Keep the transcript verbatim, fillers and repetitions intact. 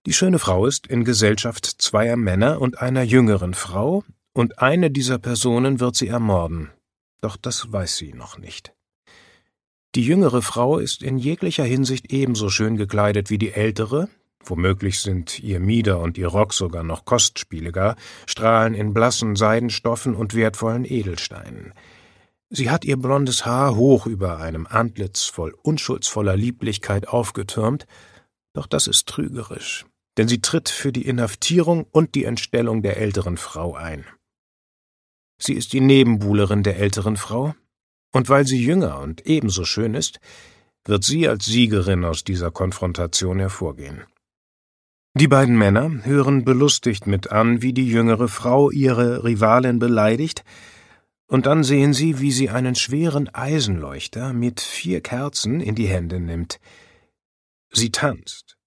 Die schöne Frau ist in Gesellschaft zweier Männer und einer jüngeren Frau, und eine dieser Personen wird sie ermorden, doch das weiß sie noch nicht. Die jüngere Frau ist in jeglicher Hinsicht ebenso schön gekleidet wie die ältere, womöglich sind ihr Mieder und ihr Rock sogar noch kostspieliger, strahlen in blassen Seidenstoffen und wertvollen Edelsteinen. Sie hat ihr blondes Haar hoch über einem Antlitz voll unschuldsvoller Lieblichkeit aufgetürmt, doch das ist trügerisch, denn sie tritt für die Inhaftierung und die Entstellung der älteren Frau ein. Sie ist die Nebenbuhlerin der älteren Frau, und weil sie jünger und ebenso schön ist, wird sie als Siegerin aus dieser Konfrontation hervorgehen. Die beiden Männer hören belustigt mit an, wie die jüngere Frau ihre Rivalin beleidigt, und dann sehen sie, wie sie einen schweren Eisenleuchter mit vier Kerzen in die Hände nimmt. Sie tanzt,